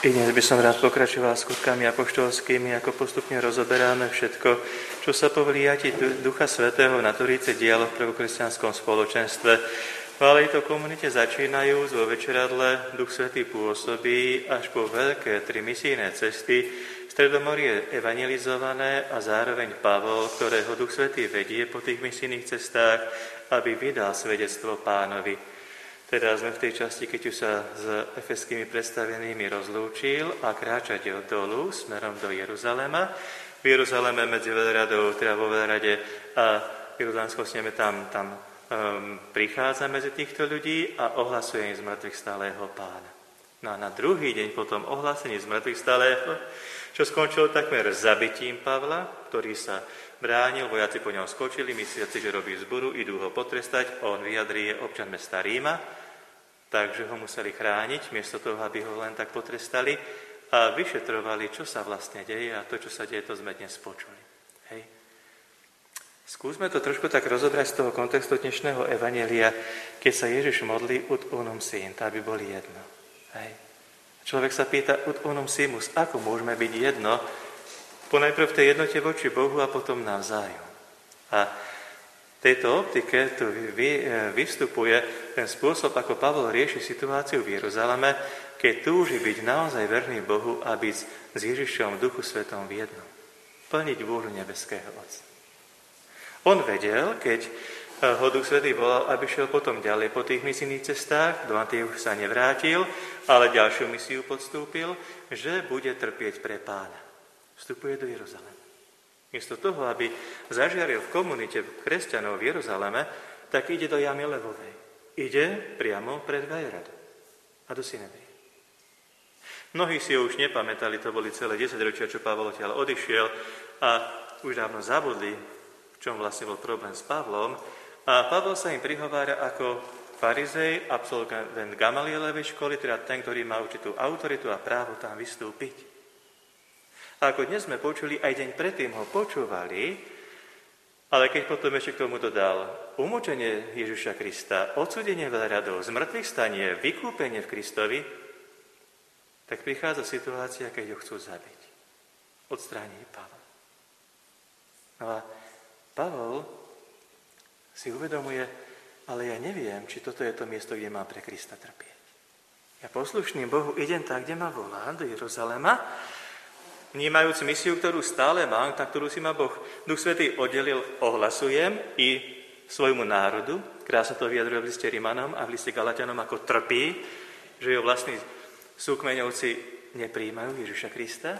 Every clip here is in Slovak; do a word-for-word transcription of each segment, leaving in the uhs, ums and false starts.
I dnes by som rád pokračoval skutkami apoštolskými, ako postupne rozoberáme všetko, čo sa po vliati Ducha Svätého na Turíce dialo v prvokresťanskom spoločenstve. V malejto komunite začínajú vo večeradle Duch Svätý pôsobí až po veľké tri misijné cesty, Stredomorie evangelizované a zároveň Pavol, ktorého Duch Svätý vedie po tých misijných cestách, aby vydal svedectvo Pánovi. Teda sme v tej časti, keď už sa s efeskými predstavenými rozlúčil a kráča dolu smerom do Jeruzalema. V Jeruzaleme medzi veľradou, teda vo veľrade a Jeruzalemskom sneme tam, tam um, prichádza medzi týchto ľudí a ohlasuje im z mŕtvych stálého Pána. No a na druhý deň potom ohlásení z mŕtvych stálého, čo skončilo takmer zabitím Pavla, ktorý sa bránil, vojaci po ňom skočili, mysliaci, že robí zburu, idú ho potrestať, on vyjadrí, je občan mesta Ríma, takže ho museli chrániť, miesto toho, aby ho len tak potrestali a vyšetrovali, čo sa vlastne deje a to, čo sa deje, to sme dnes počuli. Hej. Skúsme to trošku tak rozobrať z toho kontextu dnešného evanjelia, keď sa Ježiš modlí ut unum sint, aby boli jedno. Hej. Človek sa pýta ut unum simus, ako môžeme byť jedno, ponajprv v tej jednote voči Bohu a potom navzájom. A v tejto optike tu vy, vystupuje ten spôsob, ako Pavol rieši situáciu v Jeruzaleme, keď túži byť naozaj verný Bohu a byť s Ježišom v Duchu Svetom v jednom. Plniť vôľu nebeského Otca. On vedel, keď ho Duch Svätý volal, aby šiel potom ďalej po tých misijných cestách, do Antiochu sa nevrátil, ale ďalšiu misiu podstúpil, že bude trpieť pre Pána. Vstupuje do Jeruzalema. Miesto toho, aby zažiaril v komunite kresťanov v Jeruzaleme, tak ide do jamy levovej. Ide priamo pred Veľradou a do Synedrie. Mnohí si ho už nepamätali, to boli celé desaťročia, čo Pavol odtiaľ odišiel a už dávno zabudli, v čom vlastne bol problém s Pavlom. A Pavol sa im prihovára ako farizej, absolvent Gamalielovej školy, teda ten, ktorý má určitú autoritu a právo tam vystúpiť. A ako dnes sme počuli, aj deň predtým ho počúvali, ale keď potom ešte k tomu dodal umúčenie Ježiša Krista, odsúdenie veľradov, zmrtvých stanie, vykúpenie v Kristovi, tak prichádza situácia, keď ho chcú zabiť. Odstrániť Pavla. No a Pavol si uvedomuje, ale ja neviem, či toto je to miesto, kde mám pre Krista trpieť. Ja poslušným Bohu idem tak, kde ma volá, do Jeruzalema, vnímajúc misiu, ktorú stále mám, na ktorú si ma Boh Duch Svätý oddelil, ohlasujem i svojmu národu, krásne to vyjadruje v liste Rimanom a v liste Galatianom, ako trpí, že jeho vlastní súkmeňovci nepríjmajú Ježiša Krista.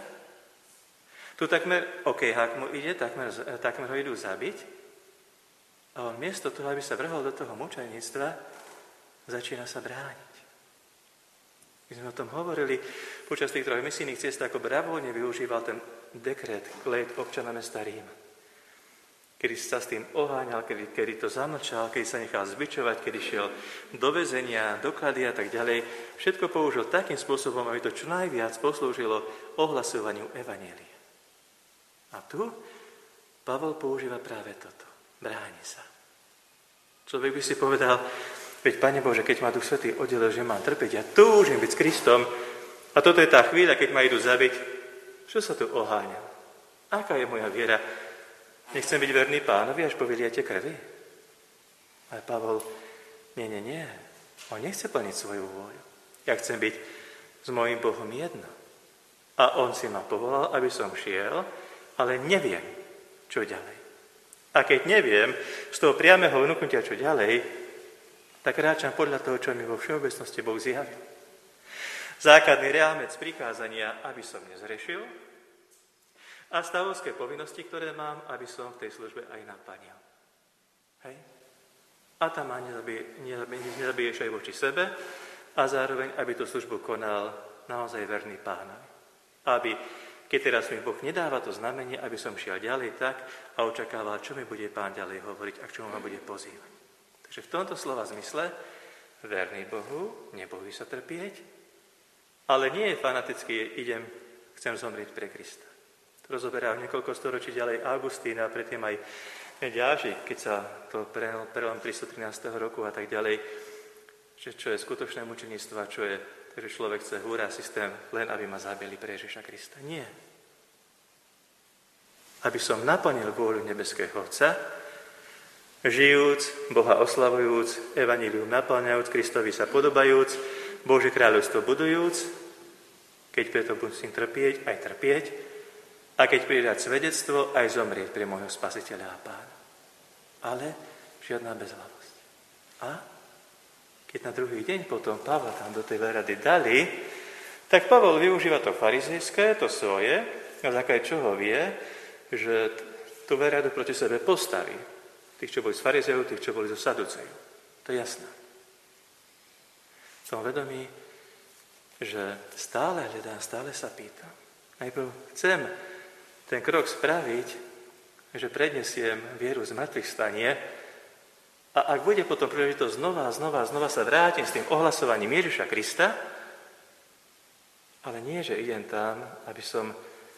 Tu takmer, ok, hák mu ide, takmer, takmer ho idú zabiť a on miesto toho, aby sa vrhol do toho mučeníctva, začína sa brániť. My sme o tom hovorili počas tých troch misijných ciest, ako bravolne využíval ten dekret klejt občana mesta Ríma. Kedy sa s tým oháňal, kedy, kedy to zamlčal, kedy sa nechal zbičovať, kedy šiel do väzenia, doklady a tak ďalej. Všetko použil takým spôsobom, aby to čo najviac poslúžilo ohlasovaniu evanjelia. A tu Pavol používa práve toto. Bráni sa. Človek by si povedal, veď, Pane Bože, keď ma Duch Svätý oddelil, že mám trpeť, ja túžim byť s Kristom a toto je tá chvíľa, keď ma idú zabiť, čo sa tu oháňam? Aká je moja viera? Nechcem byť verný Pánovi až po vyliate krvi? Ale Pavol, nie, nie, nie. On nechce plniť svoju vôľu. Ja chcem byť s mojím Bohom jedno. A on si ma povolal, aby som šiel, ale neviem, čo ďalej. A keď neviem z toho priameho vnúknutia, čo ďalej, tak kráčam podľa toho, čo mi vo všeobecnosti Boh zjavil. Základný rámec prikázania, aby som nezrešil, a stavovské povinnosti, ktoré mám, aby som v tej službe aj naplnil. Hej? A tam ma nezabiješ aj voči sebe a zároveň, aby tú službu konal naozaj verný Pánovi. Aby, keď teraz mi Boh nedáva to znamenie, aby som šiel ďalej tak a očakával, čo mi bude Pán ďalej hovoriť a k čomu ma bude pozývať. Takže v tomto slova zmysle verný Bohu, nebojí sa trpieť, ale nie je fanatický, idem, chcem zomrieť pre Krista. To rozoberá niekoľko storočí ďalej Augustín a predtým aj ďalší, keď sa to prelom tristotrinásť roku a tak ďalej, že čo je skutočné mučeníctvo a čo je takže človek chce húra systém, len aby ma zabili pre Ježiša Krista. Nie. Aby som naplnil vôľu nebeského Otca, žijúc, Boha oslavujúc, evanjelium naplňajúc, Kristovi sa podobajúc, Božie kráľovstvo budujúc, keď preto musím trpieť, aj trpieť, a keď pridať svedectvo, aj zomrieť pre môjho Spasiteľa a Pána. Ale žiadna bezhlavosť. A keď na druhý deň potom Pavla tam do tej rady dali, tak Pavol využíva to farizejské, to svoje, na základe čoho vie, že tú veradu proti sebe postaví. Tých, čo boli z farizejov, tých, čo boli zo saducejov. To je jasné. Som vedomý, že stále hľadám, stále sa pýtam. Najprv chcem ten krok spraviť, že prednesiem vieru z mŕtvych stanie, a ak bude potom príležitosť znova a znova a znova sa vrátim s tým ohlasovaním Ježiša Krista, ale nie, že idem tam, aby som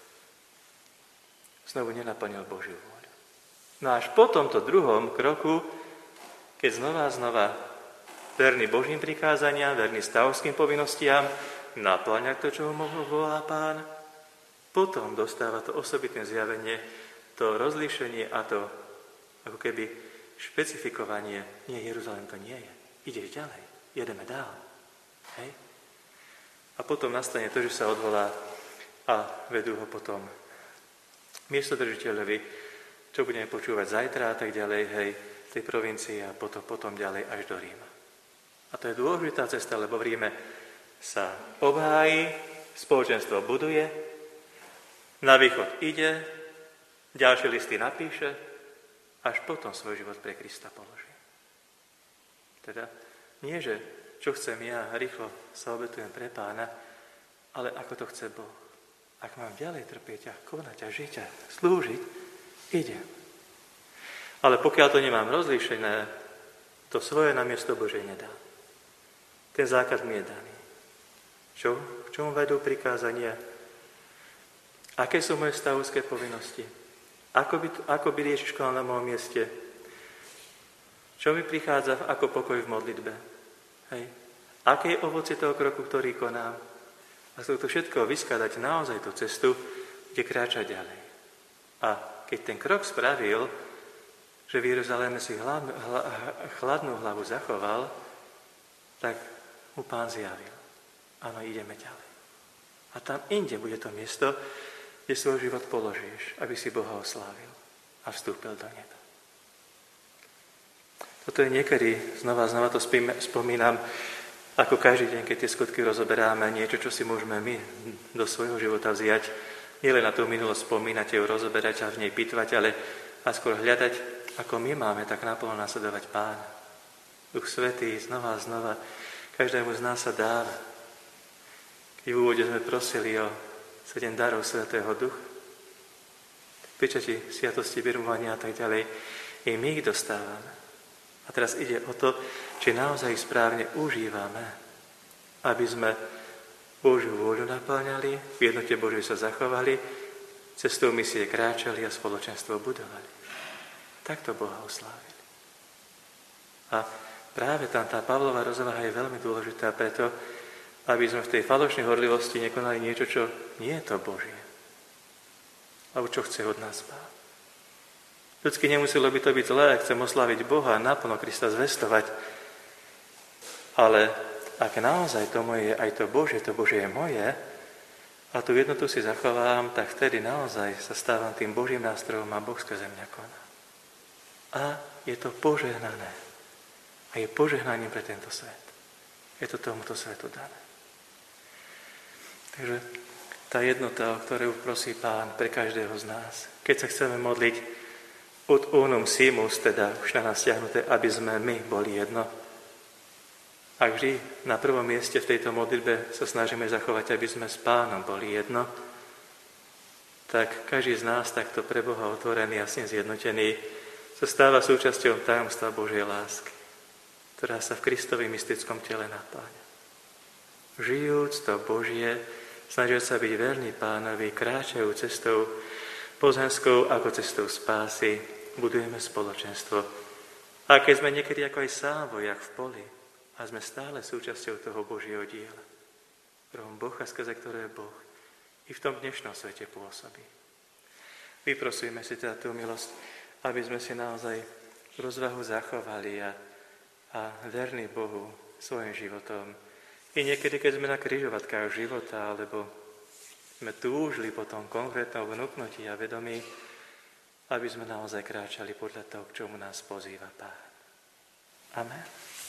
znovu nenaplnil Božiu vôľu. No až po tomto druhom kroku, keď znova a znova verný Božím prikázaniam, verný stavovským povinnostiam, naplňa to, čo mu volá Pán, potom dostáva to osobitné zjavenie, to rozlíšenie a to ako keby špecifikovanie, nie, Jeruzalém to nie je. Ideš ďalej, jedeme dál. Hej? A potom nastane to, že sa odvolá a vedú ho potom miestodržiteľovi, čo budeme počúvať zajtra a tak ďalej, hej, v tej provincii a potom, potom ďalej až do Ríma. A to je dôležitá cesta, lebo v Ríme sa obhájí, spoločenstvo buduje, na východ ide, ďalšie listy napíše, až potom svoj život pre Krista položí. Teda nie, že čo chcem ja, rýchlo sa obetujem pre Pána, ale ako to chce Boh. Ak mám ďalej trpieť a konať a žiť a slúžiť, idem. Ale pokiaľ to nemám rozlíšené, to svoje na miesto Božej nedá. Ten zákaz mi je daný. Čo? K čomu vedú prikázania? Aké sú moje stavovské povinnosti? Ako by, ako by Ježiš konal na mojom mieste? Čo mi prichádza ako pokoj v modlitbe? Hej. Aké je ovocie toho kroku, ktorý konám? A z toho všetko vyskladať naozaj tú cestu, kde kráča ďalej. A keď ten krok spravil, že v Jeruzaléme si hladnú, chladnú hlavu zachoval, tak mu Pán zjavil. Áno, ideme ďalej. A tam inde bude to miesto, kde svoj život položíš, aby si Boha oslávil a vstúpil do neba. Toto je niekedy, znova a znova to spomínam, ako každý deň, keď tie skutky rozoberáme, niečo, čo si môžeme my do svojho života vziať, nielen na tú minulosť spomínať, ju rozoberať a v nej pýtvať, ale a skôr hľadať, ako my máme tak naplno nasledovať Pána. Duch Svätý znova a znova každému z nás sa dáva. Keď v úvode sme prosili o sedem darov Svätého Ducha, pečati sviatosti birmovania a tak ďalej, i my ich dostávame. A teraz ide o to, či naozaj správne užívame, aby sme Božiu vôľu napĺňali, v jednote Božej sa zachovali, cestou misie kráčali a spoločenstvo budovali. Takto Boha oslávili. A práve tam tá Pavlova rozvaha je veľmi dôležitá preto, aby sme v tej falošnej horlivosti nekonali niečo, čo nie je to Božie. Alebo čo chce od nás Pán. Ľudsky nemuselo by to byť zlé, ak chcem osláviť Boha a naplno Krista zvestovať. Ale ak naozaj to moje je aj to Božie, to Božie je moje, a tú jednotu si zachovám, tak vtedy naozaj sa stávam tým Božím nástrojom a Boh skrze mňa koná. A je to požehnané. A je požehnaním pre tento svet. Je to tomuto svetu dané. Takže tá jednota, o ktorú prosí Pán pre každého z nás, keď sa chceme modliť ut unum simus, teda už na nás stiahnuté, aby sme my boli jedno. A vždy na prvom mieste v tejto modlitbe sa snažíme zachovať, aby sme s Pánom boli jedno, tak každý z nás takto pre Boha otvorený a s ním zjednotený sa stáva súčasťou tajomstva Božej lásky, ktorá sa v Kristovi mystickom tele napáňa. Žijúc to Božie, snažiac sa byť verný Pánovi, kráčajú cestou pozemskou ako cestou spásy, budujeme spoločenstvo. A keď sme niekedy ako aj sám vojak v poli a sme stále súčasťou toho Božieho diela. ktorom Boh a skrze ktoré Boh i v tom dnešnom svete pôsobí. Vyprosujeme si teda tú milosť, aby sme si naozaj rozvahu zachovali a, a verní Bohu svojim životom. I niekedy, keď sme na križovatkách života, alebo sme túžili po tom konkrétnom vnúknutí a vedomí, aby sme naozaj kráčali podľa toho, k čomu nás pozýva Pán. Amen.